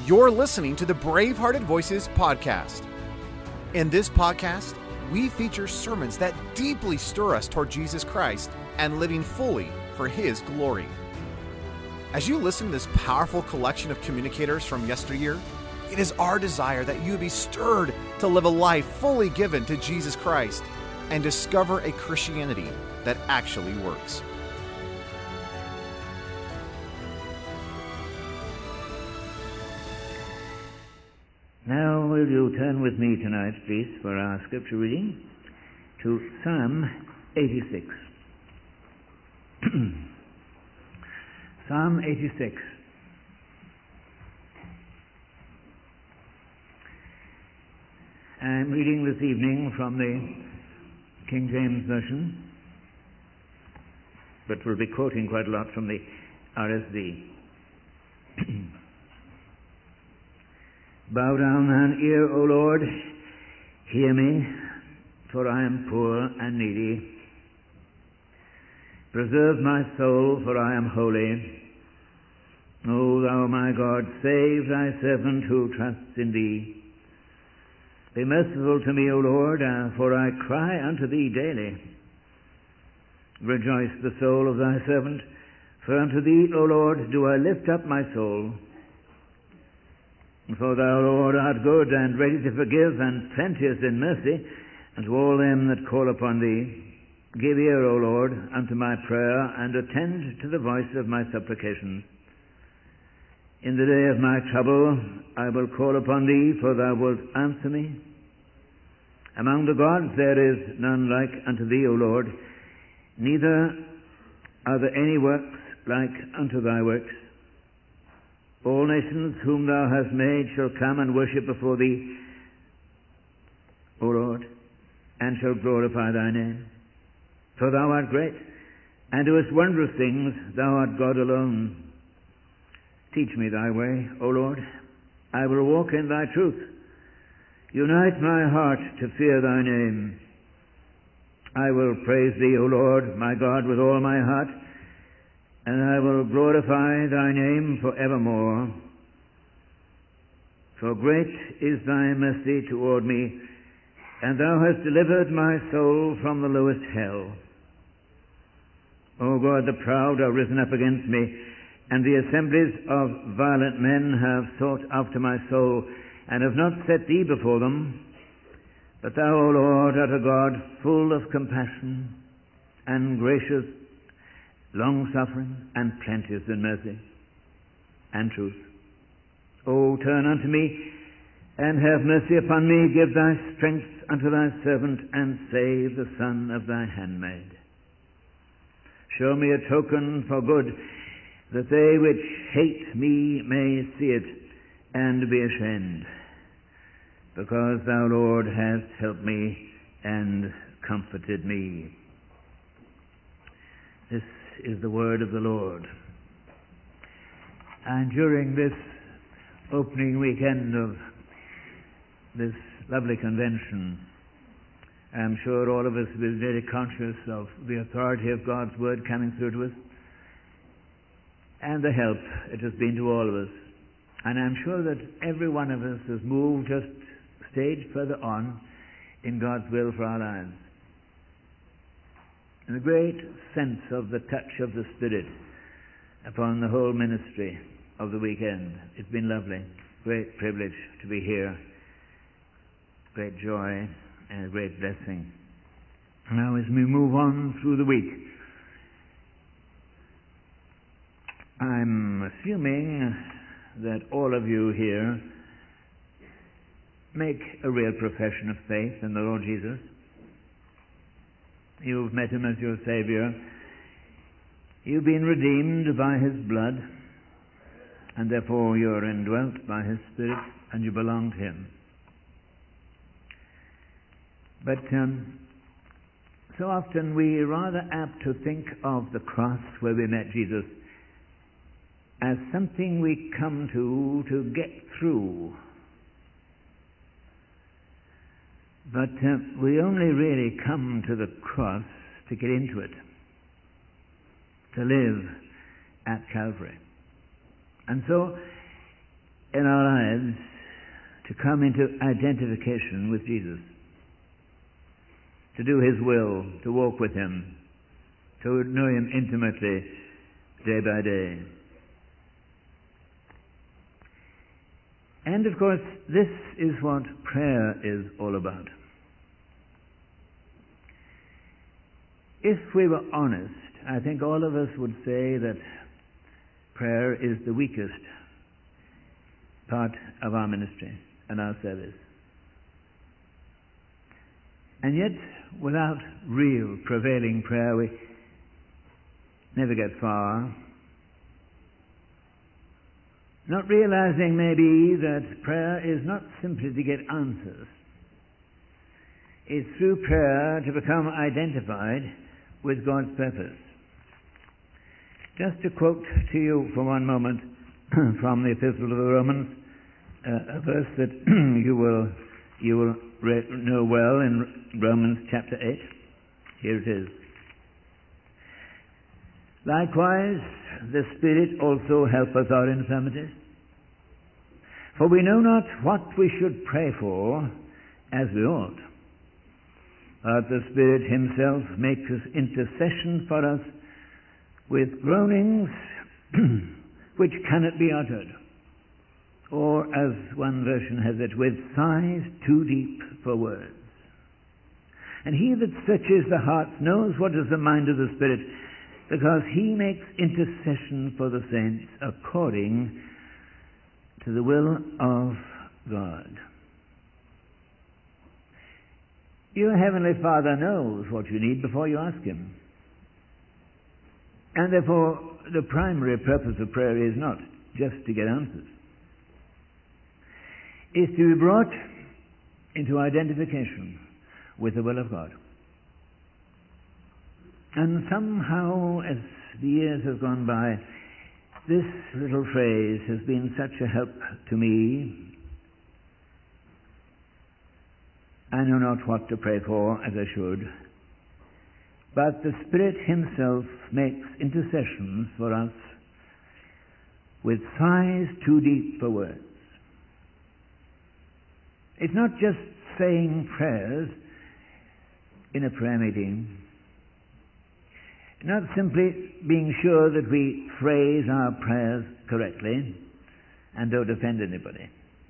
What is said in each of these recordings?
You're listening to the Bravehearted Voices podcast. In this podcast, we feature sermons that deeply stir us toward Jesus Christ and living fully for His glory. As you listen to this powerful collection of communicators from yesteryear, it is our desire that you be stirred to live a life fully given to Jesus Christ and discover a Christianity that actually works. Now will you turn with me tonight, please, for our scripture reading to Psalm 86. Psalm 86. I'm reading this evening from the King James Version, but we'll be quoting quite a lot from the RSV. Bow down thine ear, O Lord, hear me, for I am poor and needy. Preserve my soul, for I am holy. O thou my God, save thy servant who trusts in thee. Be merciful to me, O Lord, for I cry unto thee daily. Rejoice the soul of thy servant, for unto thee, O Lord, do I lift up my soul. For thou, Lord, art good and ready to forgive, and plenteous in mercy unto all them that call upon thee. Give ear, O Lord, unto my prayer, and attend to the voice of my supplications. In the day of my trouble I will call upon thee, for thou wilt answer me. Among the gods there is none like unto thee, O Lord, neither are there any works like unto thy works. All nations whom thou hast made shall come and worship before thee, O Lord, and shall glorify thy name. For thou art great, and doest wondrous things, thou art God alone. Teach me thy way, O Lord, I will walk in thy truth. Unite my heart to fear thy name. I will praise thee, O Lord, my God, with all my heart, and I will glorify thy name for evermore. For great is thy mercy toward me, and thou hast delivered my soul from the lowest hell. O God, the proud are risen up against me, and the assemblies of violent men have sought after my soul, and have not set thee before them. But thou, O Lord, art a God full of compassion, and gracious, long-suffering, and plenteous in mercy and truth. O turn unto me, and have mercy upon me. Give thy strength unto thy servant, and save the son of thy handmaid. Show me a token for good, that they which hate me may see it, and be ashamed. Because thou, Lord, hast helped me, and comforted me. This is the word of the Lord. And during this opening weekend of this lovely convention, I'm sure all of us will be very conscious of the authority of God's word coming through to us, and the help it has been to all of us. And I'm sure that every one of us has moved just a stage further on in God's will for our lives. And a great sense of the touch of the Spirit upon the whole ministry of the weekend. It's been lovely. Great privilege to be here. Great joy and a great blessing. Now as we move on through the week, I'm assuming that all of you here make a real profession of faith in the Lord Jesus. You've met Him as your Savior. You've been redeemed by His blood, and therefore you're indwelt by His Spirit, and you belong to Him. But so often we're rather apt to think of the cross where we met Jesus as something we come to get through. But we only really come to the cross to get into it, to live at Calvary. And so in our lives to come into identification with Jesus, to do His will, to walk with Him, to know Him intimately day by day. And of course, this is what prayer is all about. If we were honest, I think all of us would say that prayer is the weakest part of our ministry and our service. And yet, without real prevailing prayer, we never get far. Not realizing maybe that prayer is not simply to get answers. It's through prayer to become identified with God's purpose. Just to quote to you for one moment from the Epistle to the Romans, a verse that you will know well in Romans chapter 8. Here it is. Likewise, the Spirit also help us our infirmities. For we know not what we should pray for as we ought. But the Spirit Himself makes intercession for us with groanings which cannot be uttered. Or, as one version has it, with sighs too deep for words. And He that searches the hearts knows what is the mind of the Spirit, because He makes intercession for the saints according to the will of God. Your Heavenly Father knows what you need before you ask Him. And therefore, the primary purpose of prayer is not just to get answers. It's to be brought into identification with the will of God. And somehow, as the years have gone by, this little phrase has been such a help to me. I know not what to pray for as I should, but the Spirit Himself makes intercessions for us with sighs too deep for words. It's not just saying prayers in a prayer meeting, not simply being sure that we phrase our prayers correctly and don't offend anybody,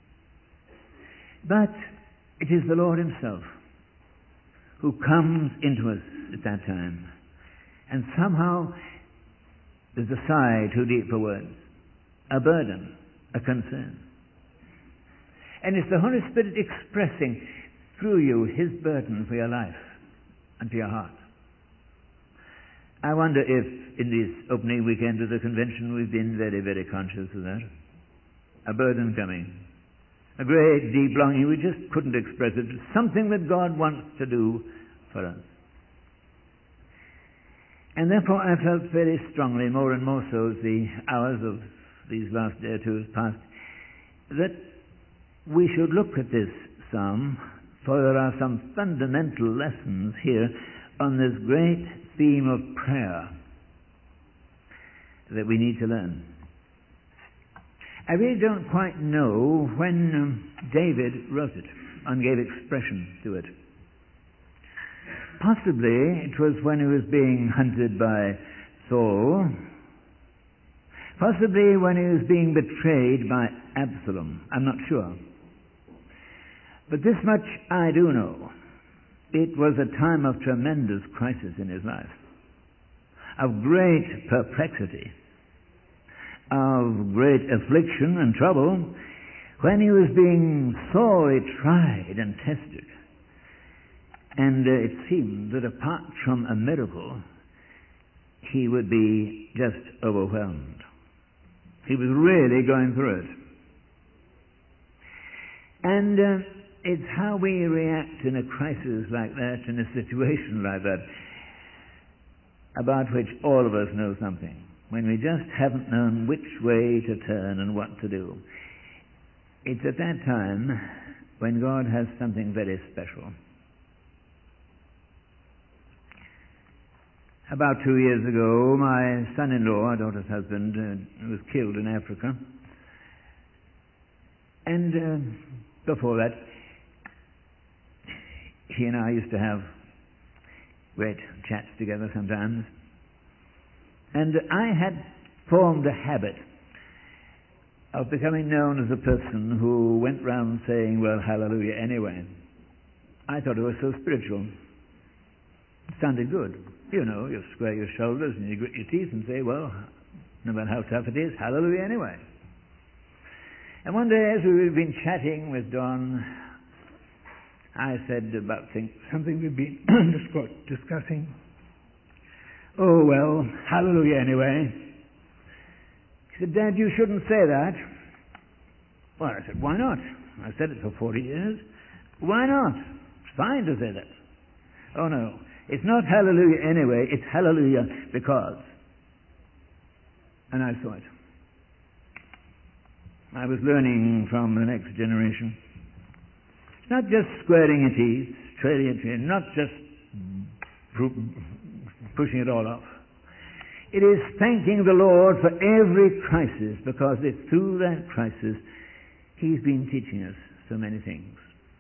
but it is the Lord Himself who comes into us at that time. And somehow there's a sigh too deep for words, a burden, a concern. And it's the Holy Spirit expressing through you His burden for your life and for your heart. I wonder if in this opening weekend of the convention we've been very, very conscious of that. A burden coming. A great deep longing. We just couldn't express it. It's something that God wants to do for us. And therefore I felt very strongly, more and more so as the hours of these last day or two have passed, that we should look at this psalm, for there are some fundamental lessons here on this great theme of prayer that we need to learn. I really don't quite know when David wrote it and gave expression to it. Possibly it was when he was being hunted by Saul. Possibly when he was being betrayed by Absalom. I'm not sure. But this much I do know. It was a time of tremendous crisis in his life, of great perplexity, of great affliction and trouble, when he was being sorely tried and tested. And it seemed that apart from a miracle, he would be just overwhelmed. He was really going through it. And it's how we react in a crisis like that, in a situation like that, about which all of us know something. When we just haven't known which way to turn and what to do. It's at that time when God has something very special. About 2 years ago, my son-in-law, our daughter's husband, was killed in Africa. And before that, he and I used to have great chats together sometimes. And I had formed a habit of becoming known as a person who went round saying, well, hallelujah anyway. I thought it was so spiritual. It sounded good. You know, you square your shoulders and you grit your teeth and say, well, no matter how tough it is, hallelujah anyway. And one day as we've been chatting with Don, I said about something we've been discussing. Oh, well, hallelujah anyway. He said, Dad, you shouldn't say that. Well, I said, why not? I've said it for 40 years. Why not? It's fine to say that. Oh, no. It's not hallelujah anyway. It's hallelujah because. And I saw it. I was learning from the next generation. It's not just squaring your teeth, trailing your teeth, not just pushing it all off. It is thanking the Lord for every crisis, because it's through that crisis He's been teaching us so many things.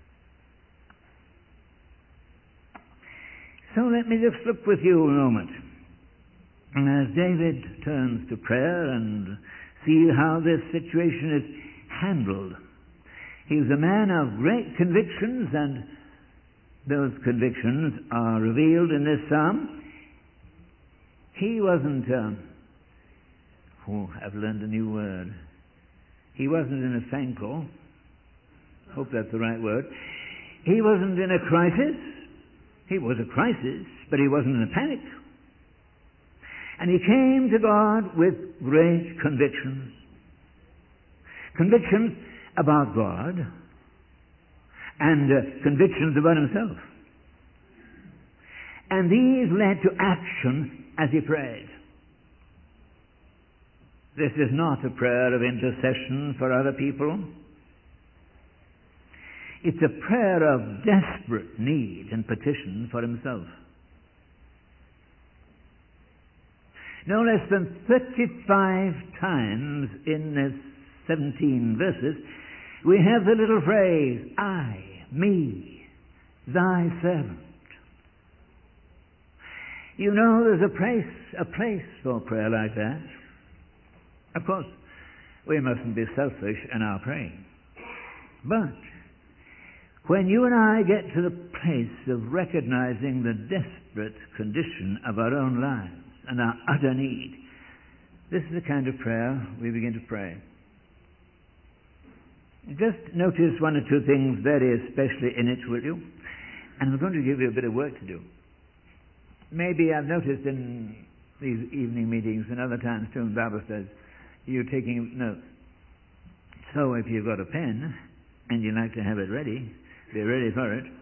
So let me just look with you a moment. And as David turns to prayer and see how this situation is handled. He was a man of great convictions, and those convictions are revealed in this psalm. He wasn't, I've learned a new word. He wasn't in a thankful. Hope that's the right word. He wasn't in a crisis. He was a crisis, but he wasn't in a panic. And he came to God with great convictions. Convictions about God and convictions about himself. And these led to action as he prayed. This is not a prayer of intercession for other people. It's a prayer of desperate need and petition for himself. No less than 35 times in this 17 verses, we have the little phrase, I, me, thy servant. You know, there's a place for prayer like that. Of course, we mustn't be selfish in our praying. But when you and I get to the place of recognizing the desperate condition of our own lives and our utter need, this is the kind of prayer we begin to pray. Just notice one or two things very especially in it, will you? And I'm going to give you a bit of work to do. Maybe I've noticed in these evening meetings and other times too in Bible studies, you're taking notes. So if you've got a pen and you like to have it ready, be ready for it.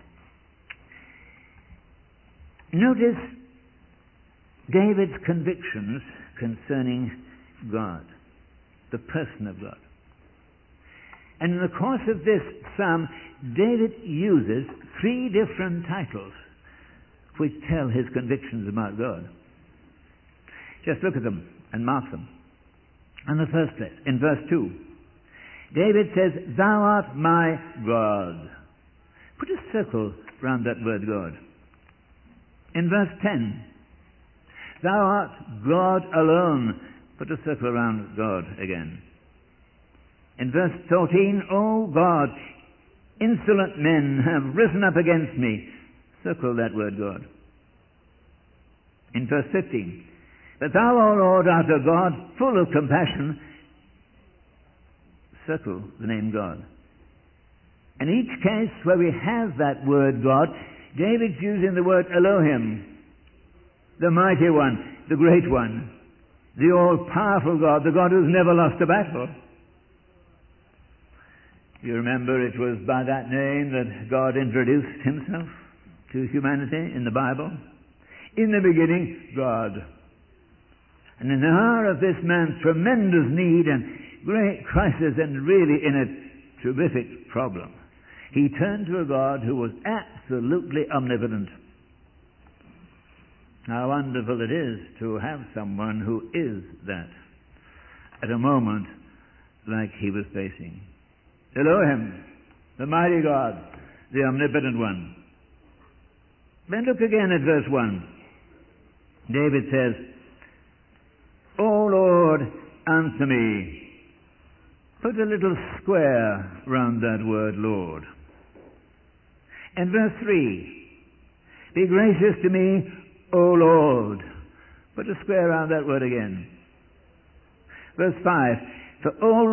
Notice David's convictions concerning God, the person of God. And in the course of this psalm, David uses 3 different titles which tell his convictions about God. Just look at them and mark them. In the first place, in verse 2, David says, Thou art my God. Put a circle round that word God. In verse 10, Thou art God alone. Put a circle around God again. In verse 14, O God, insolent men have risen up against me. Circle that word God. In verse 15, But thou, O Lord, art a God full of compassion. Circle the name God. In each case where we have that word God, David's using the word Elohim, the mighty one, the great one, the all-powerful God, the God who's never lost a battle. You remember it was by that name that God introduced himself to humanity in the Bible. In the beginning, God. And in the hour of this man's tremendous need and great crisis and really in a terrific problem, he turned to a God who was absolutely omnipotent. How wonderful it is to have someone who is that at a moment like he was facing. Elohim, the mighty God, the omnipotent one. Then look again at verse 1. David says, O Lord, answer me. Put a little square round that word, Lord. And verse 3, be gracious to me, O Lord. Put a square round that word again. Verse 5, for thou, O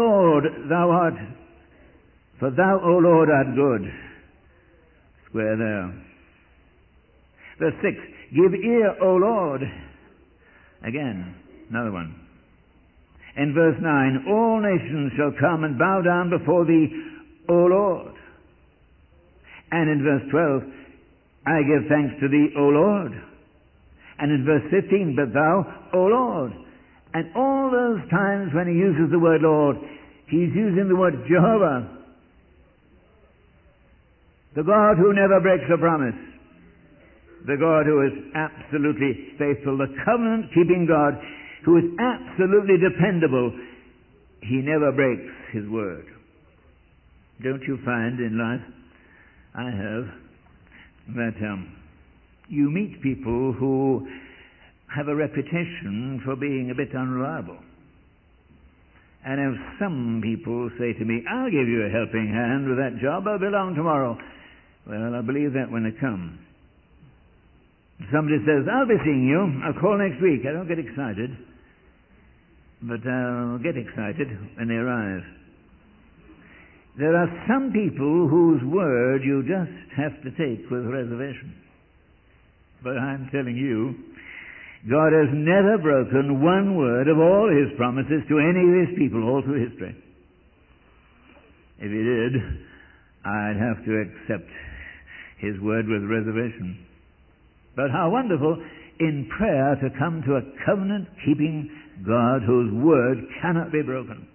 Lord, art good. Square there. Verse 6, give ear, O Lord. Again, another one. And verse 9, all nations shall come and bow down before thee, O Lord. And in verse 12, I give thanks to thee, O Lord. And in verse 15, but thou, O Lord. And all those times when he uses the word Lord, he's using the word Jehovah, the God who never breaks a promise, the God who is absolutely faithful, the covenant-keeping God who is absolutely dependable. He never breaks his word. Don't you find in life, I have, that you meet people who have a reputation for being a bit unreliable. And if some people say to me, I'll give you a helping hand with that job, I'll be along tomorrow. Well, I believe that when they come. Somebody says, I'll be seeing you, I'll call next week. I don't get excited, but I'll get excited when they arrive. There are some people whose word you just have to take with reservation. But I'm telling you, God has never broken one word of all his promises to any of his people all through history. If he did, I'd have to accept his word with reservation. But how wonderful in prayer to come to a covenant-keeping God whose word cannot be broken.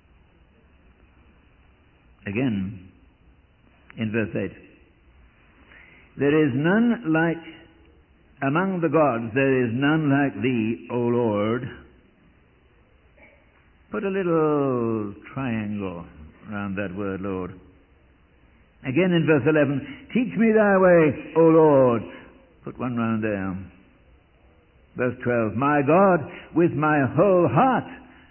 Again, in verse 8, there is none like among the gods, there is none like thee, O Lord. Put a little triangle around that word, Lord. Again in verse 11, teach me thy way, O Lord. Put one round there. Verse 12, my God, with my whole heart.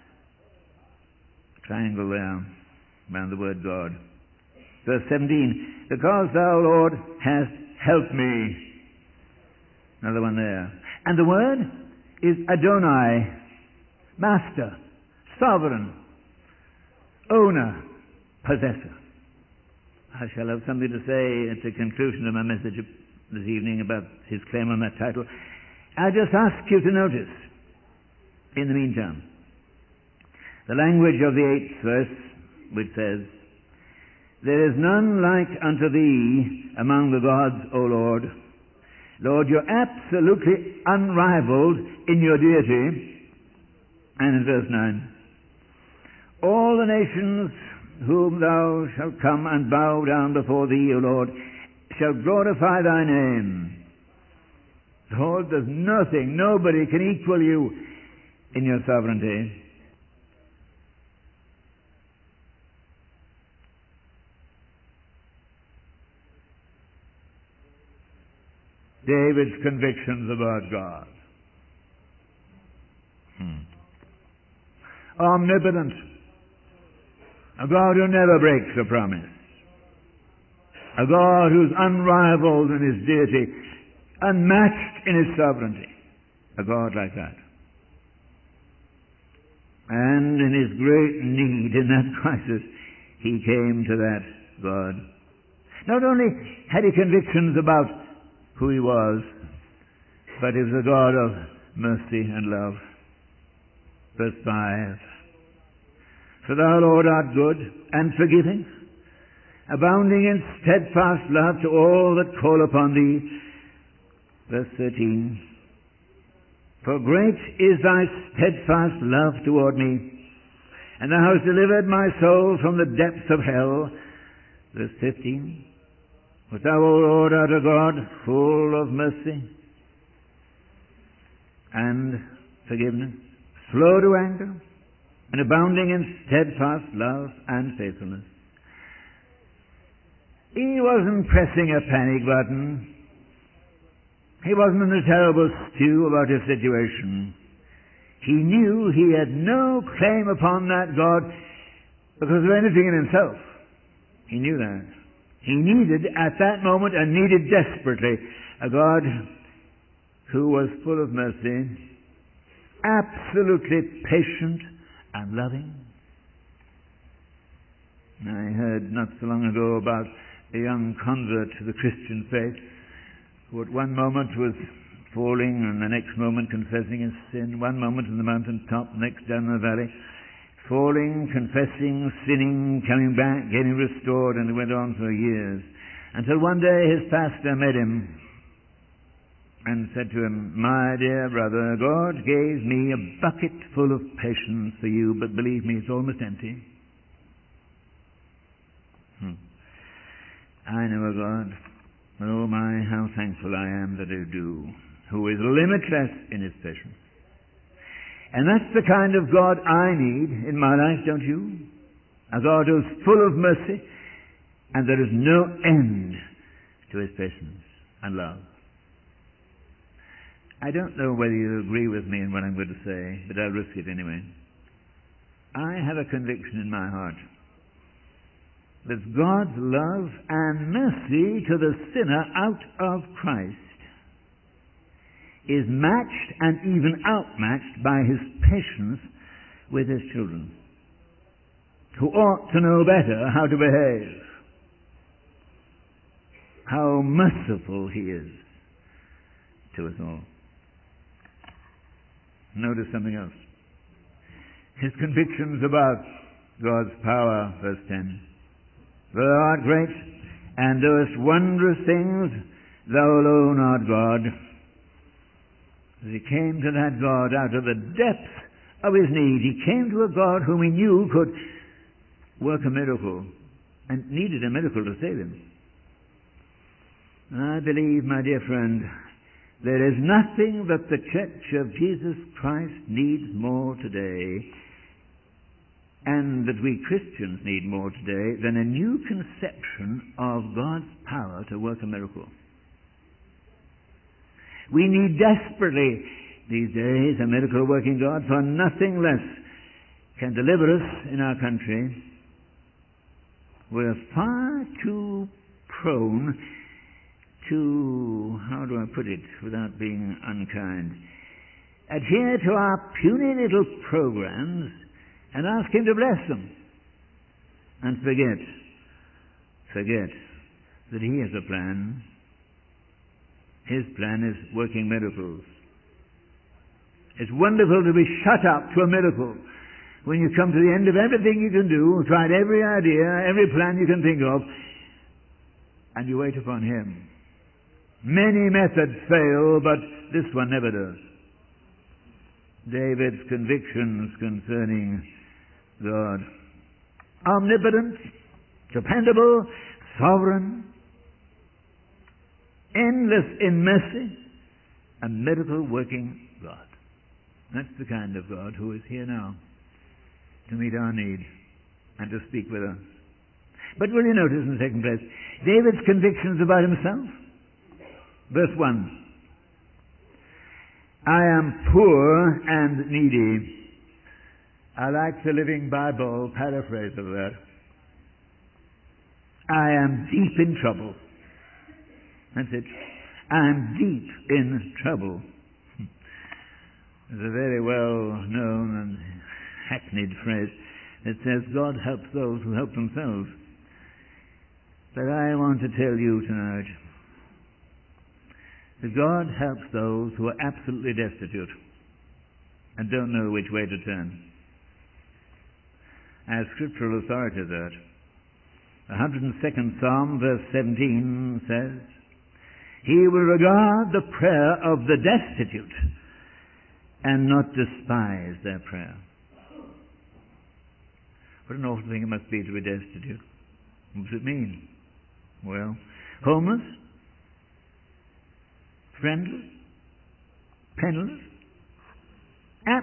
Triangle there around the word God. Verse 17, because thou, Lord, hast helped me. Another one there. And the word is Adonai, master, sovereign, owner, possessor. I shall have something to say at the conclusion of my message this evening about his claim on that title. I just ask you to notice, in the meantime, the language of the 8th verse, which says, there is none like unto thee among the gods, O Lord. Lord, you're absolutely unrivaled in your deity. And in verse 9, all the nations whom thou shalt come and bow down before thee, O Lord, shall glorify thy name. Lord, there's nothing, nobody can equal you in your sovereignty. David's convictions about God. Omnipotent. A God who never breaks a promise. A God who's unrivaled in his deity, unmatched in his sovereignty. A God like that. And in his great need in that crisis, he came to that God. Not only had he convictions about who he was, but he was a God of mercy and love. Verse 5, for thou, Lord, art good and forgiving, abounding in steadfast love to all that call upon thee. Verse 13, for great is thy steadfast love toward me, and thou hast delivered my soul from the depths of hell. Verse 15, but thou, O Lord, art a God full of mercy and forgiveness, slow to anger, and abounding in steadfast love and faithfulness. He wasn't pressing a panic button. He wasn't in a terrible stew about his situation. He knew he had no claim upon that God because of anything in himself. He knew that. He needed, at that moment, and needed desperately, a God who was full of mercy, absolutely patient and loving. I heard not so long ago about a young convert to the Christian faith who at one moment was falling and the next moment confessing his sin, one moment on the mountain top, next down the valley, falling, confessing, sinning, coming back, getting restored, and it went on for years. Until one day his pastor met him and said to him, "My dear brother, God gave me a bucket full of patience for you, but believe me, it's almost empty." I know a God, oh my, how thankful I am that I do, who is limitless in his patience. And that's the kind of God I need in my life, don't you? A God who's full of mercy, and there is no end to his patience and love. I don't know whether you agree with me in what I'm going to say, but I'll risk it anyway. I have a conviction in my heart that God's love and mercy to the sinner out of Christ is matched and even outmatched by his patience with his children, who ought to know better how to behave. How merciful he is to us all. Notice something else. His convictions about God's power, verse 10. "Thou art great, and doest wondrous things, thou alone art God." As he came to that God out of the depths of his need, he came to a God whom he knew could work a miracle, and needed a miracle to save him. And I believe, my dear friend, there is nothing that the Church of Jesus Christ needs more today, and that we Christians need more today, than a new conception of God's power to work a miracle. We need desperately these days a miracle-working God, for nothing less can deliver us in our country. We're far too prone to, how do I put it without being unkind, adhere to our puny little programs and ask him to bless them, and forget that he has a plan. His plan is working miracles. It's wonderful to be shut up to a miracle when you come to the end of everything you can do, tried every idea, every plan you can think of, and you wait upon him. Many methods fail, but this one never does. David's convictions concerning God: omnipotent, dependable, sovereign, endless in mercy, a miracle-working God. That's the kind of God who is here now to meet our need and to speak with us. But will you notice in the second place David's convictions about himself? Verse 1. "I am poor and needy." I like the Living Bible paraphrase of that. "I am deep in trouble." That's it. "I'm deep in trouble." There's a very well-known and hackneyed phrase that says God helps those who help themselves. But I want to tell you tonight that God helps those who are absolutely destitute and don't know which way to turn. I have scriptural authority that. The 102nd Psalm, verse 17 says, "He will regard the prayer of the destitute and not despise their prayer." What an awful thing it must be to be destitute. What does it mean? Well, homeless, friendless, penniless,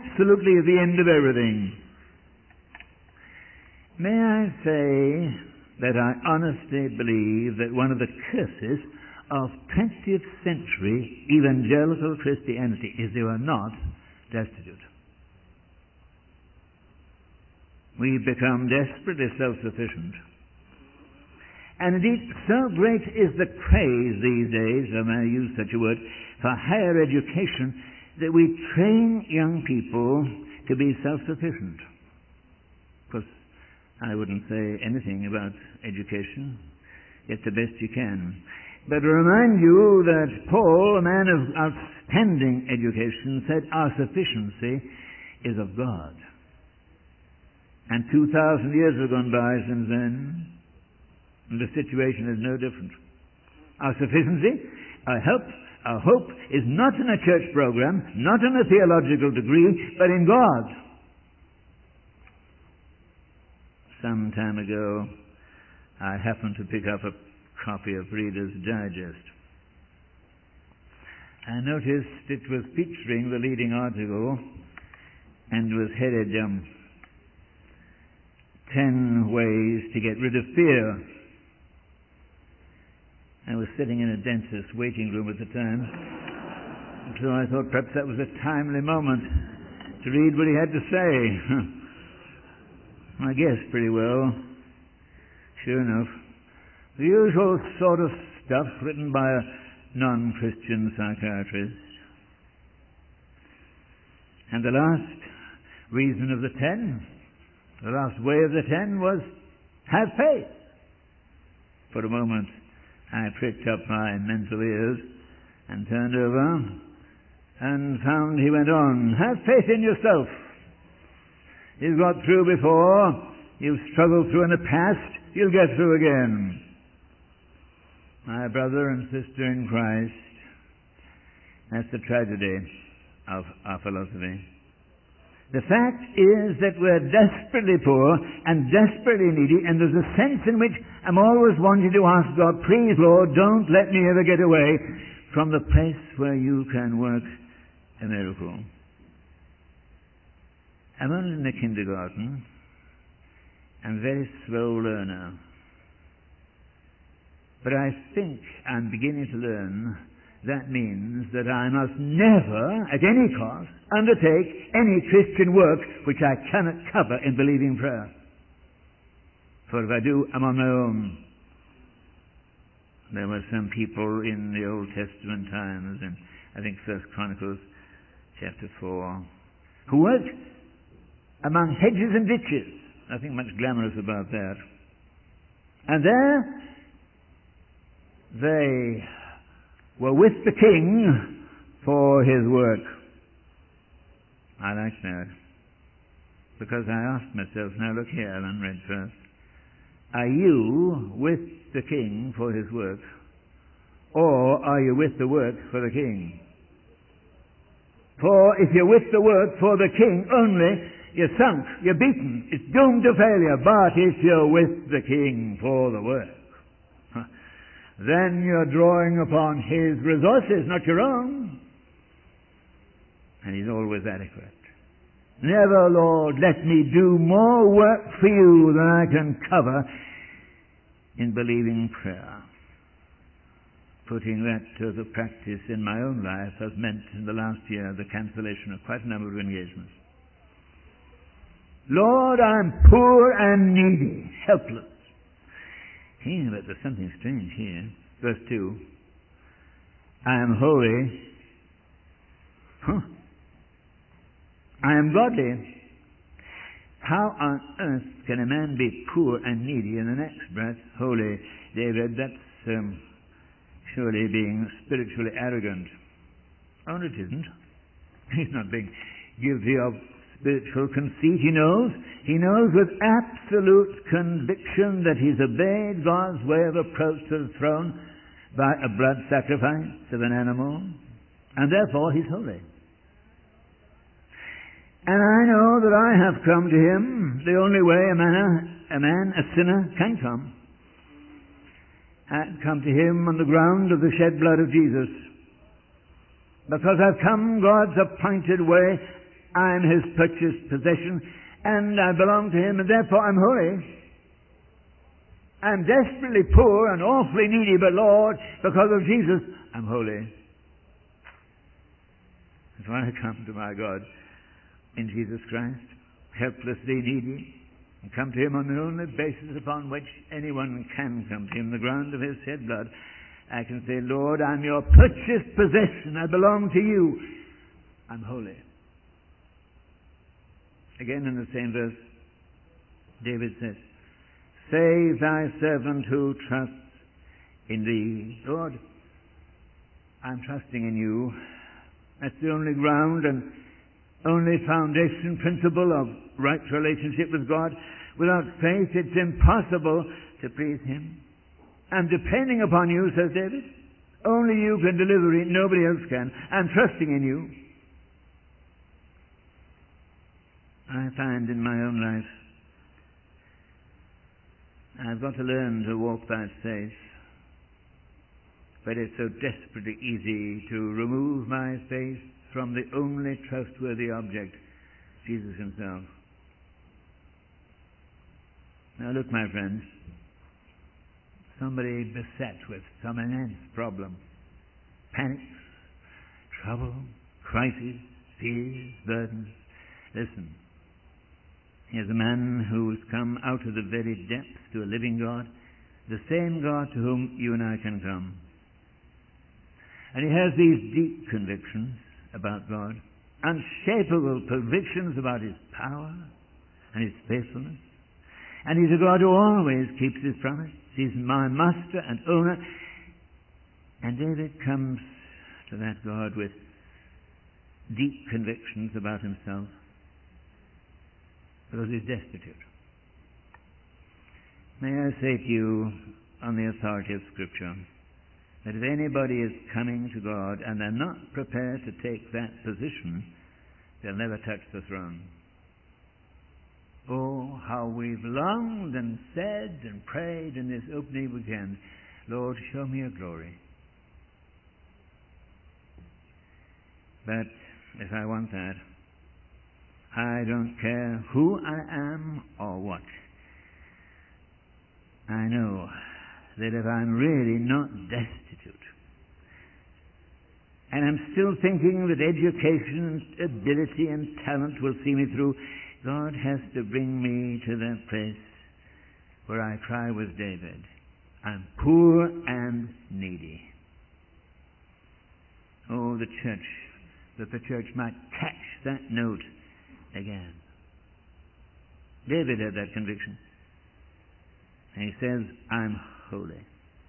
absolutely at the end of everything. May I say that I honestly believe that one of the curses of 20th century evangelical Christianity is they were not destitute. We've become desperately self-sufficient. And indeed, so great is the craze these days, I may use such a word, for higher education, that we train young people to be self-sufficient. Of course, I wouldn't say anything about education. Get the best you can. But to remind you that Paul, a man of outstanding education, said our sufficiency is of God. And 2,000 years have gone by since then, and the situation is no different. Our sufficiency, our hope is not in a church program, not in a theological degree, but in God. Some time ago, I happened to pick up a copy of Reader's Digest. I noticed it was featuring the leading article and was headed 10 ways to get rid of fear. I was sitting in a dentist's waiting room at the time, so I thought perhaps that was a timely moment to read what he had to say. I guessed pretty well. Sure enough, the usual sort of stuff written by a non-Christian psychiatrist. And the last reason of the 10, the last way of the 10 was, have faith. For a moment, I pricked up my mental ears and turned over and found he went on, have faith in yourself. You've got through before, you've struggled through in the past, you'll get through again. My brother and sister in Christ, that's the tragedy of our philosophy. The fact is that we're desperately poor and desperately needy, and there's a sense in which I'm always wanting to ask God, please, Lord, don't let me ever get away from the place where you can work a miracle. I'm only in the kindergarten. I'm a very slow learner. But I think I'm beginning to learn that means that I must never, at any cost, undertake any Christian work which I cannot cover in believing prayer. For if I do, I'm on my own. There were some people in the Old Testament times, in I think 1 Chronicles chapter 4, who worked among hedges and ditches. Nothing much glamorous about that. And there they were with the king for his work. I like that, because I asked myself, now look here, Alan Redfirst, are you with the king for his work, or are you with the work for the king? For if you're with the work for the king only, you're sunk, you're beaten, it's doomed to failure. But if you're with the king for the work, then you're drawing upon his resources, not your own. And he's always adequate. Never, Lord, let me do more work for you than I can cover in believing prayer. Putting that to the practice in my own life has meant in the last year the cancellation of quite a number of engagements. Lord, I'm poor and needy, helpless. Here, but there's something strange here. Verse 2. I am holy. I am godly. How on earth can a man be poor and needy in the next breath? Holy, David, that's surely being spiritually arrogant. Oh, it isn't. He's not being guilty of spiritual conceit. He knows with absolute conviction that he's obeyed God's way of approach to the throne by a blood sacrifice of an animal, and therefore he's holy. And I know that I have come to him the only way a sinner can come. I've come to him on the ground of the shed blood of Jesus. Because I've come God's appointed way, I'm his purchased possession, and I belong to him, and therefore I'm holy. I'm desperately poor and awfully needy, but Lord, because of Jesus, I'm holy. That's why I come to my God in Jesus Christ, helplessly needy, and come to Him on the only basis upon which anyone can come to Him, the ground of His shed blood. I can say, Lord, I'm your purchased possession. I belong to you. I'm holy. Again in the same verse, David says, save thy servant who trusts in thee. Lord, I'm trusting in you. That's the only ground and only foundation principle of right relationship with God. Without faith, it's impossible to please Him. I'm depending upon you, says David. Only you can deliver it. Nobody else can. I'm trusting in you. I find in my own life I've got to learn to walk by faith. But it's so desperately easy to remove my faith from the only trustworthy object, Jesus Himself. Now look, my friends, somebody beset with some immense problem, panics, trouble, crises, fears, burdens. Listen, here's a man who's come out of the very depths to a living God, the same God to whom you and I can come. And he has these deep convictions about God, unshakable convictions about His power and His faithfulness. And He's a God who always keeps His promise. He's my master and owner. And David comes to that God with deep convictions about himself because he's destitute. May I say to you, on the authority of Scripture, that if anybody is coming to God and they're not prepared to take that position, they'll never touch the throne. Oh, how we've longed and said and prayed in this opening weekend, Lord, show me your glory. But if I want that, I don't care who I am or what. I know that if I'm really not destitute, and I'm still thinking that education, ability, and talent will see me through, God has to bring me to that place where I cry with David, I'm poor and needy. Oh, the church, that the church might catch that note again. David had that conviction. And he says, I'm holy.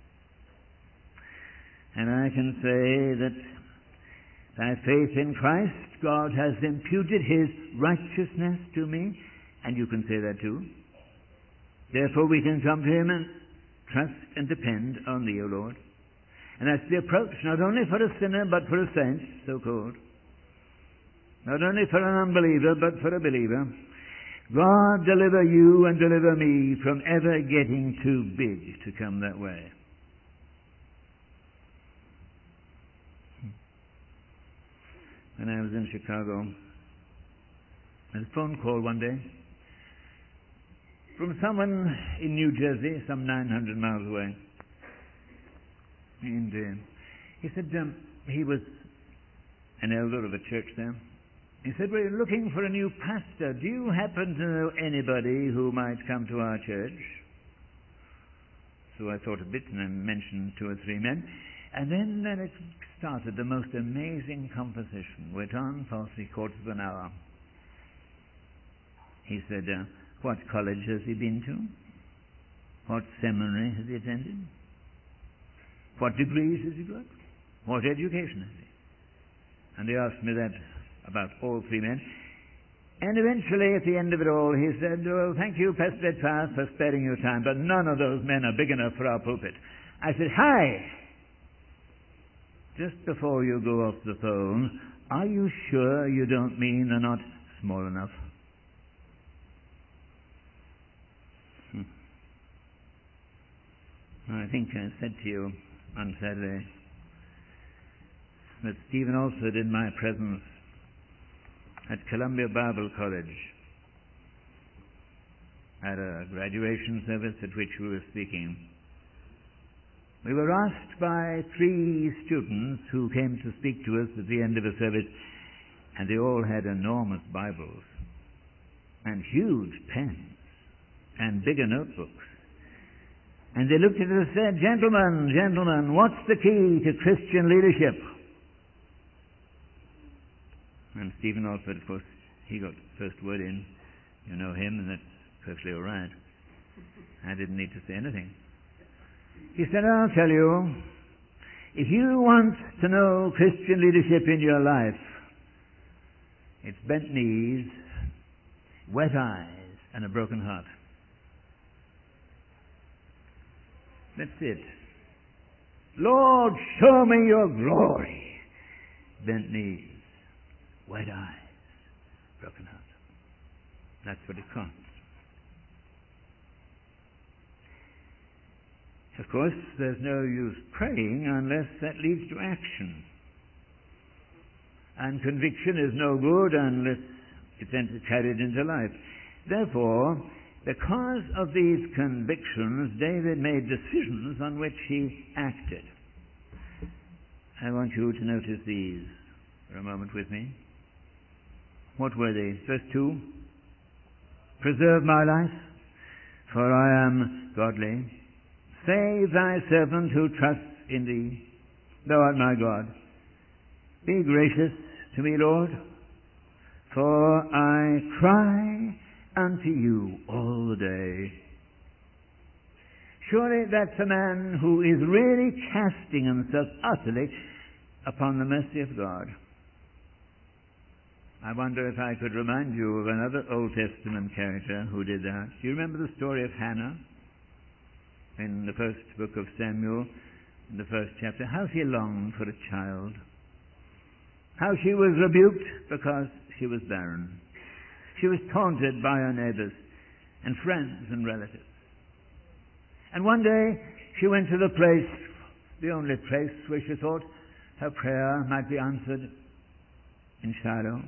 And I can say that by faith in Christ, God has imputed His righteousness to me, and you can say that too. Therefore we can come to Him and trust and depend on Thee, O Lord. And that's the approach not only for a sinner, but for a saint, so-called. Not only for an unbeliever, but for a believer. God deliver you and deliver me from ever getting too big to come that way. When I was in Chicago, I had a phone call one day from someone in New Jersey, some 900 miles away. And he said he was an elder of a church there. He said, we're looking for a new pastor. Do you happen to know anybody who might come to our church? So I thought a bit and I mentioned 2 or 3 men. And then it started the most amazing conversation. Went on for 3/4 of an hour. He said, what college has he been to? What seminary has he attended? What degrees has he got? What education has he? And they asked me that about all 3 men. And eventually, at the end of it all, he said, well, thank you, Pastor Bedfast, for sparing your time, but none of those men are big enough for our pulpit. I said, hi! Just before you go off the phone, are you sure you don't mean they're not small enough? I think I said to you on Saturday that Stephen Alford, in my presence at Columbia Bible College, at a graduation service at which we were speaking. We were asked by 3 students who came to speak to us at the end of a service, and they all had enormous Bibles and huge pens and bigger notebooks. And they looked at us and said, Gentlemen, what's the key to Christian leadership? And Stephen Alford, of course, he got the first word in. You know him, and that's perfectly all right. I didn't need to say anything. He said, I'll tell you, if you want to know Christian leadership in your life, it's bent knees, wet eyes, and a broken heart. That's it. Lord, show me your glory. Bent knees, wet eyes, broken heart. That's what it counts. Of course, there's no use praying unless that leads to action. And conviction is no good unless it's carried into life. Therefore, because of these convictions, David made decisions on which he acted. I want you to notice these for a moment with me. What were they? Verse 2. Preserve my life, for I am godly. Save thy servant who trusts in thee. Thou art my God. Be gracious to me, Lord, for I cry unto you all the day. Surely that's a man who is really casting himself utterly upon the mercy of God. I wonder if I could remind you of another Old Testament character who did that. Do you remember the story of Hannah? In the first book of Samuel, in the first chapter, how she longed for a child. How she was rebuked because she was barren. She was taunted by her neighbors and friends and relatives. And one day she went to the place, the only place where she thought her prayer might be answered, in Shiloh,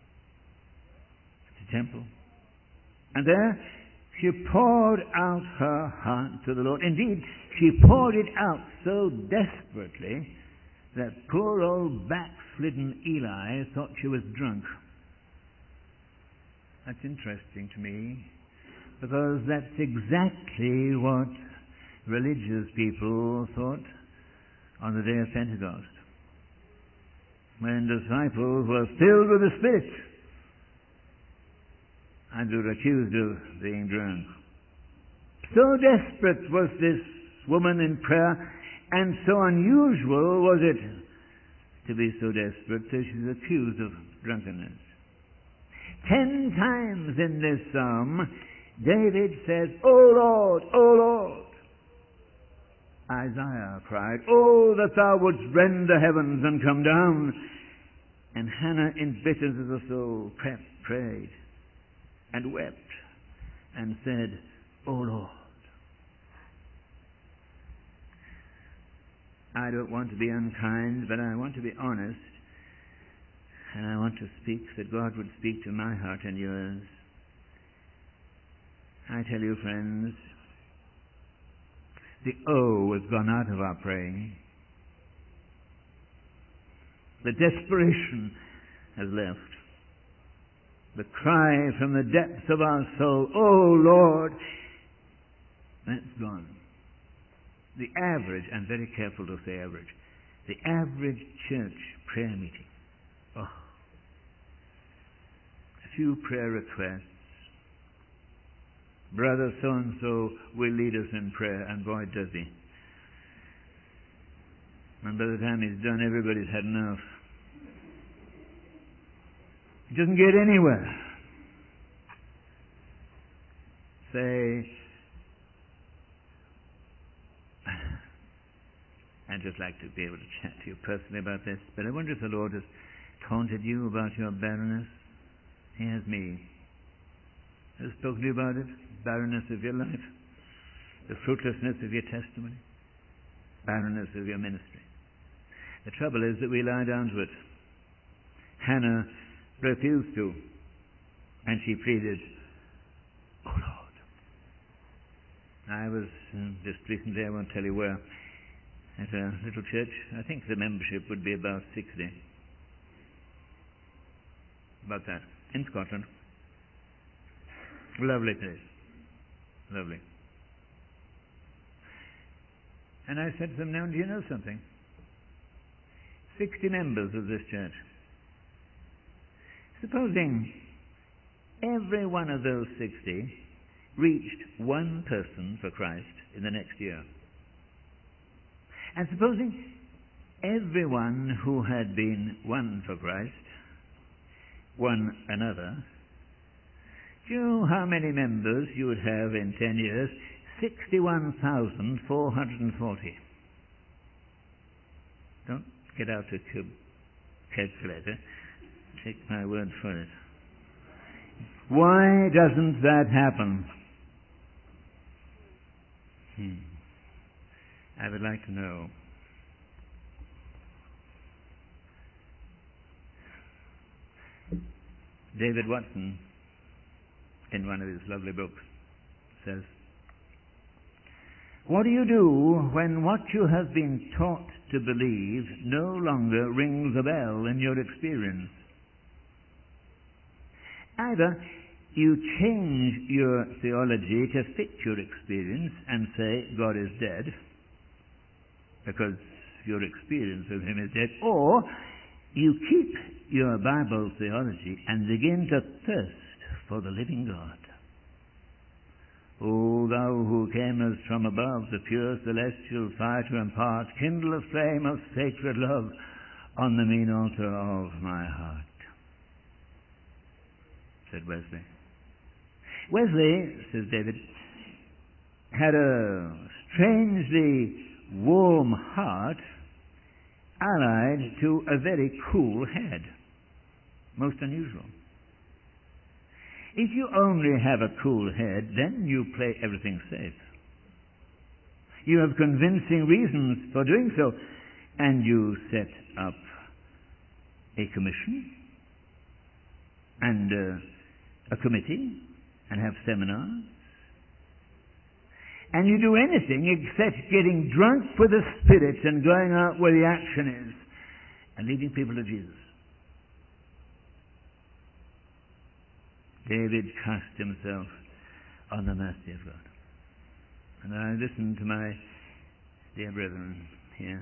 the temple. And there she poured out her heart to the Lord. Indeed, she poured it out so desperately that poor old backslidden Eli thought she was drunk. That's interesting to me, because that's exactly what religious people thought on the day of Pentecost, when disciples were filled with the Spirit and were accused of being drunk. So desperate was this woman in prayer, and so unusual was it to be so desperate that she's accused of drunkenness. 10 times in this psalm, David says, O Lord, O Lord. Isaiah cried, Oh, that thou wouldst rend the heavens and come down. And Hannah, in bitterness of soul, prayed and wept and said, O Lord. I don't want to be unkind, but I want to be honest. And I want to speak that God would speak to my heart and yours. I tell you, friends, the O has gone out of our praying. The desperation has left. The cry from the depths of our soul, Oh Lord, that's gone. The average, I'm very careful to say average, the average church prayer meeting. Oh, a few prayer requests. Brother so-and-so will lead us in prayer, and boy does he. And by the time he's done, everybody's had enough. He doesn't get anywhere. Say, I'd just like to be able to chat to you personally about this, but I wonder if the Lord has taunted you about your barrenness. He has me. Has spoken to you about it, barrenness of your life, the fruitlessness of your testimony, barrenness of your ministry. The trouble is that we lie down to it. Hannah refused to, and she pleaded, Oh Lord. I was just recently, I won't tell you where, at a little church. I think the membership would be about 60. About that. In Scotland. Lovely place. Lovely. And I said to them, now, do you know something? 60 members of this church. Supposing every one of those 60 reached one person for Christ in the next year. And supposing everyone who had been won for Christ won another, do you know how many members you would have in 10 years? 61,440. Don't get out a calculator. Take my word for it. Why doesn't that happen? I would like to know. David Watson, in one of his lovely books, says, what do you do when what you have been taught to believe no longer rings a bell in your experience? Either you change your theology to fit your experience and say God is dead, because your experience of Him is dead, or you keep your Bible theology and begin to thirst for the living God. O thou who camest from above, the pure celestial fire to impart, kindle a flame of sacred love on the mean altar of my heart, said Wesley. Wesley, says David, had a strangely warm heart allied to a very cool head. Most unusual. If you only have a cool head, then you play everything safe. You have convincing reasons for doing so, and you set up a commission and a committee and have seminars, and you do anything except getting drunk with the Spirit and going out where the action is and leading people to Jesus. David cast himself on the mercy of God. And I listened to my dear brethren here,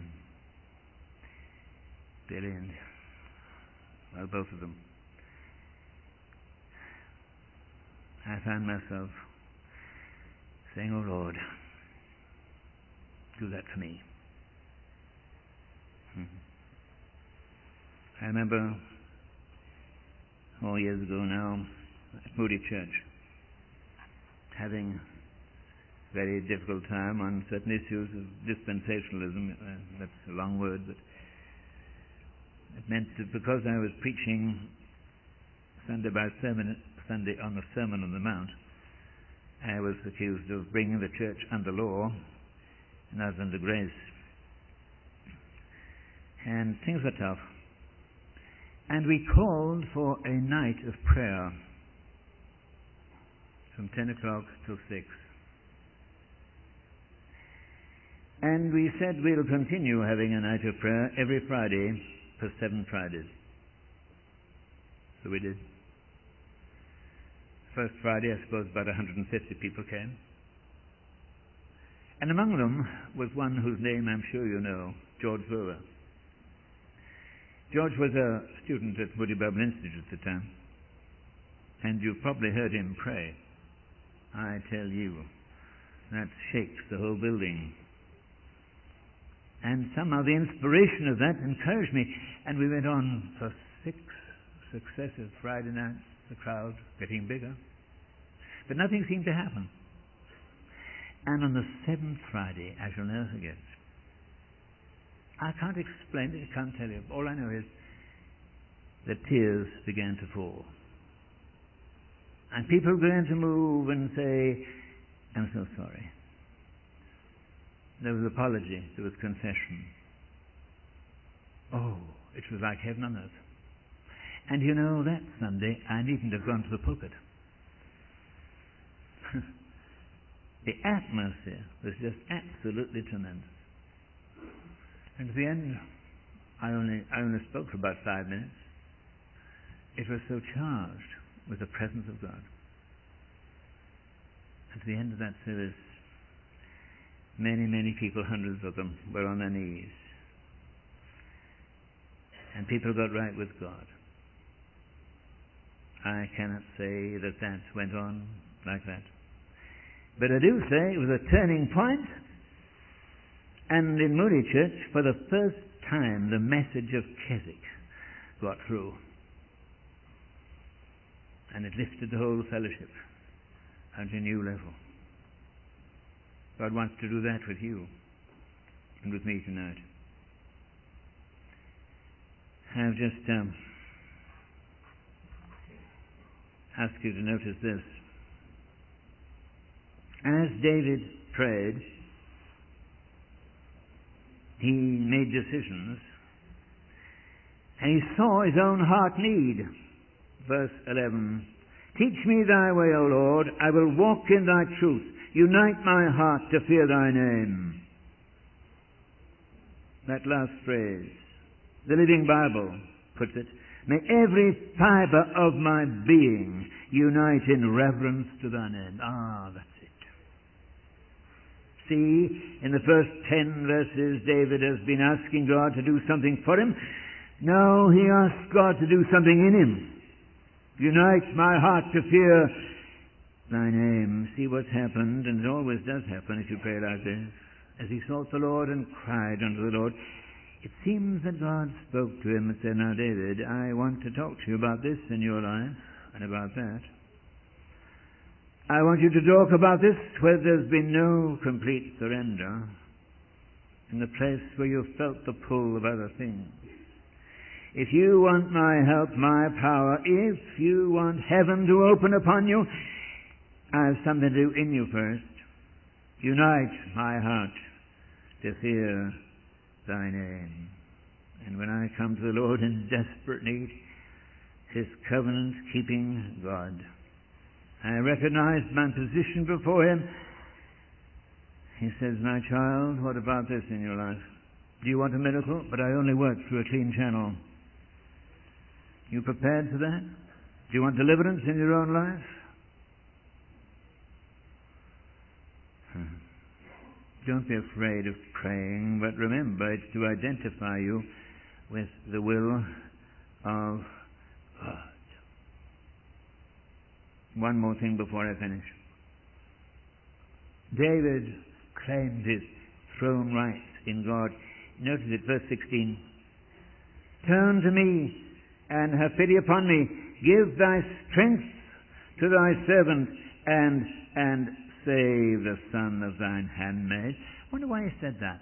Billy and, well, both of them. I found myself saying, oh Lord, do that for me. I remember years ago now at Moody Church having a very difficult time on certain issues of dispensationalism. That's a long word, but it meant that because I was preaching Sunday on the Sermon on the Mount, I was accused of bringing the church under law and I was under grace. And things were tough. And we called for a night of prayer from 10 o'clock till 6. And we said we'll continue having a night of prayer every Friday for 7 Fridays. So we did. First Friday, I suppose about 150 people came. And among them was one whose name I'm sure you know, George Brewer. George was a student at Moody Bible Institute at the time. And you've probably heard him pray. I tell you, that shakes the whole building. And somehow the inspiration of that encouraged me. And we went on for 6 successive Friday nights, the crowd getting bigger. But nothing seemed to happen. And on the 7th Friday, I shall never forget, I can't explain it, I can't tell you. All I know is that tears began to fall. And people began to move and say, I'm so sorry. There was apology, there was confession. Oh, it was like heaven on earth. And you know, that Sunday I needn't have gone to the pulpit. The atmosphere was just absolutely tremendous. And at the end, I only spoke for about 5 minutes. It was so charged with the presence of God. At the end of that service, many, many people, hundreds of them, were on their knees. And people got right with God. I cannot say that went on like that. But I do say it was a turning point. And in Moody Church, for the first time, the message of Keswick got through. And it lifted the whole fellowship at a new level. God wants to do that with you and with me tonight. I've just asked you to notice this. As David prayed, he made decisions, and he saw his own heart need. Verse 11, teach me thy way, O Lord, I will walk in thy truth. Unite my heart to fear thy name. That last phrase, the Living Bible puts it, may every fibre of my being unite in reverence to thy name. That's it. See, in the first 10 verses, David has been asking God to do something for him. Now he asks God to do something in him. Unite my heart to fear thy name. See what's happened, and it always does happen if you pray like this. As he sought the Lord and cried unto the Lord, it seems that God spoke to him and said, now David, I want to talk to you about this in your life and about that. I want you to talk about this where there's been no complete surrender, in the place where you've felt the pull of other things. If you want my help, my power, if you want heaven to open upon you, I have something to do in you first. Unite my heart to fear thy name. And when I come to the Lord in desperate need, his covenant-keeping God, I recognize my position before him. He says, my child, what about this in your life? Do you want a miracle? But I only work through a clean channel. You prepared for that? Do you want deliverance in your own life? Don't be afraid of praying, but remember, it's to identify you with the will of God. One more thing before I finish. David claimed his throne rights in God. Notice it, verse 16. Turn to me and have pity upon me. Give thy strength to thy servant and save the son of thine handmaid. I wonder why he said that.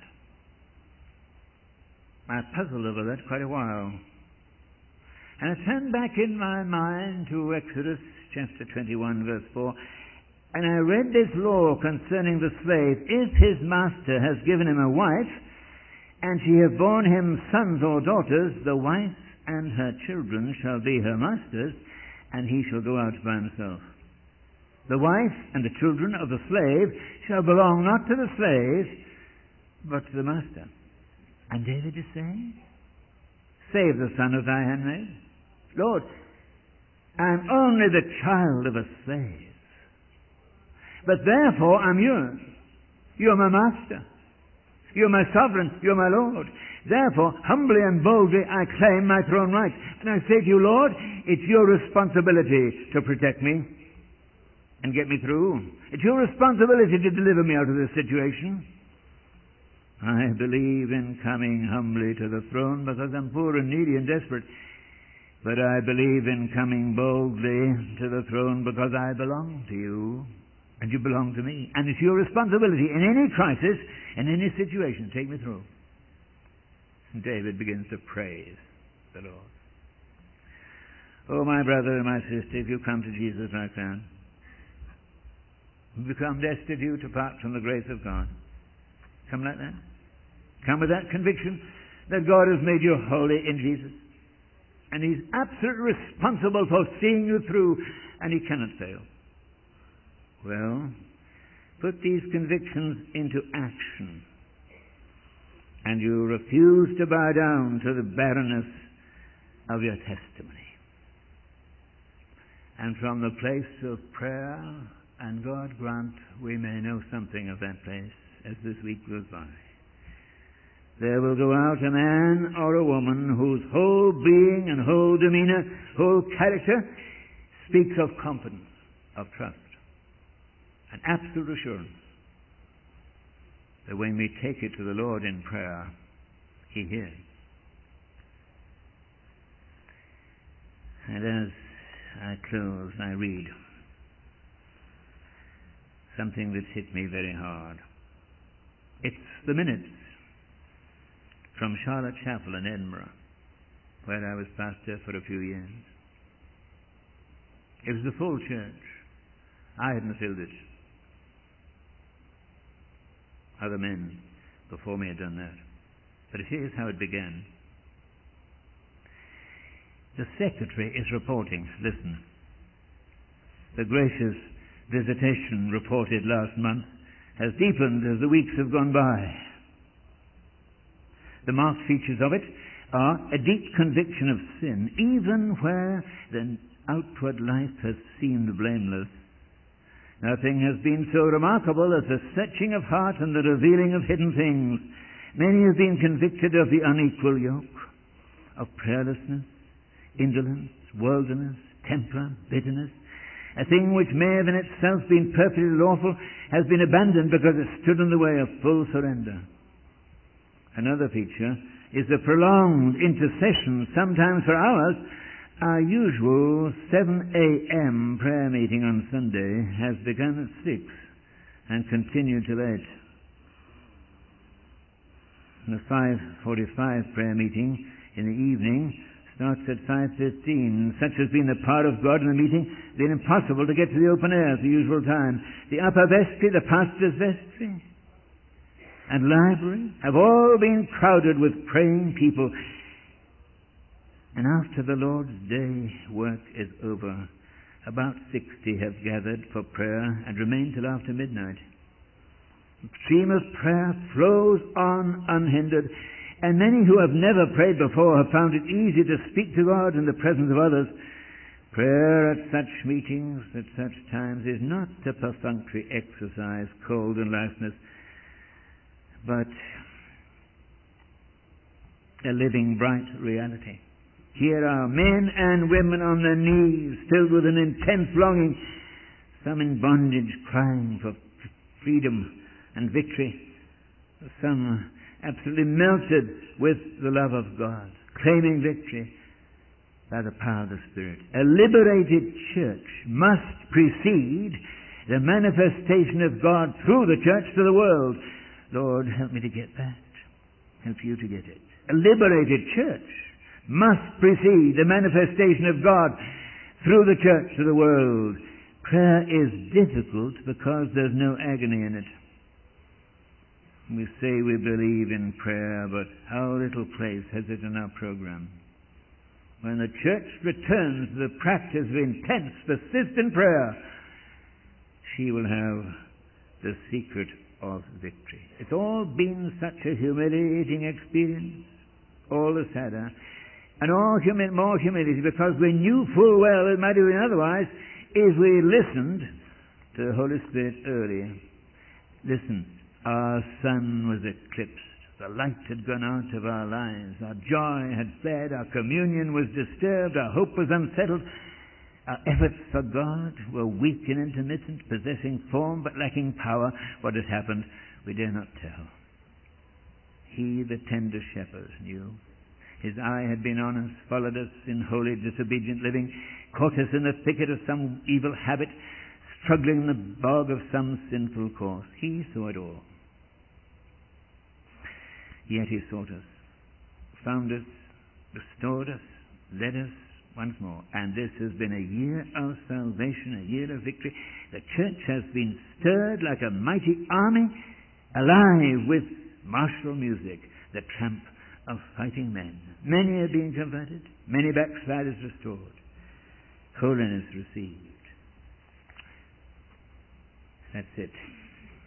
I puzzled over that quite a while. And I turned back in my mind to Exodus chapter 21, verse 4, and I read this law concerning the slave. If his master has given him a wife, and she have borne him sons or daughters, the wife and her children shall be her master's, and he shall go out by himself. The wife and the children of the slave shall belong not to the slave, but to the master. And David is saying, save the son of thy handmaid. Lord, I'm only the child of a slave, but therefore I'm yours. You're my master. You're my sovereign. You're my Lord. Therefore, humbly and boldly I claim my throne rights. And I say to you, Lord, it's your responsibility to protect me and get me through. It's your responsibility to deliver me out of this situation. I believe in coming humbly to the throne because I'm poor and needy and desperate. But I believe in coming boldly to the throne because I belong to you and you belong to me. And it's your responsibility in any crisis, in any situation, take me through. And David begins to praise the Lord. Oh, my brother and my sister, if you come to Jesus like that, you become destitute apart from the grace of God. Come like that. Come with that conviction that God has made you holy in Jesus. And he's absolutely responsible for seeing you through, and he cannot fail. Well, put these convictions into action, and you refuse to bow down to the barrenness of your testimony. And from the place of prayer, and God grant we may know something of that place as this week goes by, there will go out a man or a woman whose whole being and whole demeanor, whole character speaks of confidence, of trust, and absolute assurance that when we take it to the Lord in prayer, He hears. And as I close, I read something that's hit me very hard. It's the minutes from Charlotte Chapel in Edinburgh, where I was pastor for a few years. It was the full church. I hadn't filled it. Other men before me had done that. But here's how it began. The secretary is reporting. Listen. The gracious visitation reported last month has deepened as the weeks have gone by. The marked features of it are a deep conviction of sin, even where the outward life has seemed blameless. Nothing has been so remarkable as the searching of heart and the revealing of hidden things. Many have been convicted of the unequal yoke, of prayerlessness, indolence, worldliness, temper, bitterness. A thing which may have in itself been perfectly lawful has been abandoned because it stood in the way of full surrender. Another feature is the prolonged intercession, sometimes for hours. Our usual 7 a.m. prayer meeting on Sunday has begun at 6 and continued till 8. And the 5:45 prayer meeting in the evening starts at 5:15. Such has been the power of God in the meeting, it's been impossible to get to the open air at the usual time. The upper vestry, the pastor's vestry, and library have all been crowded with praying people. And after the Lord's day work is over, about 60 have gathered for prayer and remain till after midnight. The stream of prayer flows on unhindered, and many who have never prayed before have found it easy to speak to God in the presence of others. Prayer at such meetings, at such times, is not a perfunctory exercise, cold and lifeless, but a living, bright reality. Here are men and women on their knees, filled with an intense longing, some in bondage, crying for freedom and victory, some absolutely melted with the love of God, claiming victory by the power of the Spirit. A liberated church must precede the manifestation of God through the church to the world. Lord, help me to get that. Help you to get it. A liberated church must precede the manifestation of God through the church to the world. Prayer is difficult because there's no agony in it. We say we believe in prayer, but how little place has it in our program? When the church returns to the practice of intense, persistent prayer, she will have the secret of victory. It's all been such a humiliating experience, all the sadder, and all more humility, because we knew full well it might have been otherwise if we listened to the Holy Spirit earlier. Listen, our sun was eclipsed. The light had gone out of our lives. Our joy had fled. Our communion was disturbed. Our hope was unsettled. Our efforts for God were weak and intermittent, possessing form but lacking power. What had happened, we dare not tell. He, the tender shepherd, knew. His eye had been on us, followed us in holy, disobedient living, caught us in the thicket of some evil habit, struggling in the bog of some sinful course. He saw it all. Yet He sought us, found us, restored us, led us once more. And this has been a year of salvation, a year of victory. The church has been stirred like a mighty army, alive with martial music, the tramp of fighting men. Many are being converted, many backsliders restored, holiness received. That's it.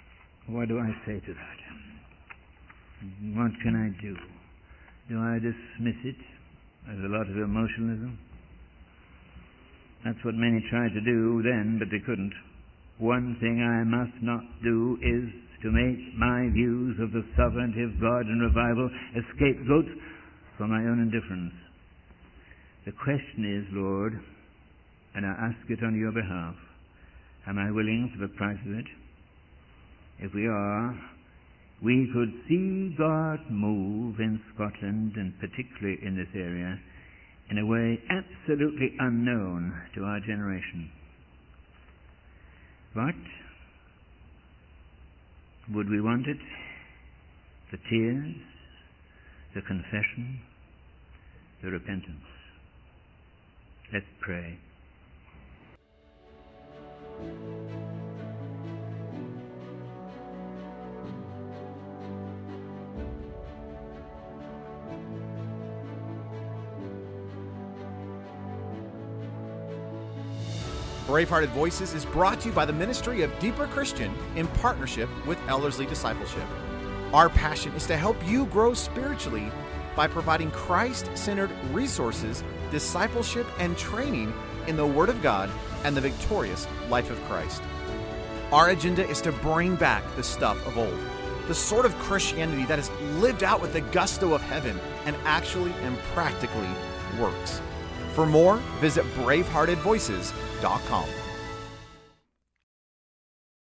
What do I say to that? What can I do? Do I dismiss it as a lot of emotionalism? That's what many tried to do then, but they couldn't. One thing I must not do is to make my views of the sovereignty of God and revival a scapegoat for my own indifference. The question is, Lord, and I ask it on your behalf, am I willing for the price of it? If we are, we could see God move in Scotland, and particularly in this area, in a way absolutely unknown to our generation. But would we want it? The tears, the confession, the repentance. Let's pray. Bravehearted Voices is brought to you by the Ministry of Deeper Christian in partnership with Ellerslie Discipleship. Our passion is to help you grow spiritually by providing Christ-centered resources, discipleship, and training in the Word of God and the victorious life of Christ. Our agenda is to bring back the stuff of old, the sort of Christianity that is lived out with the gusto of heaven and actually and practically works. For more, visit braveheartedvoices.com.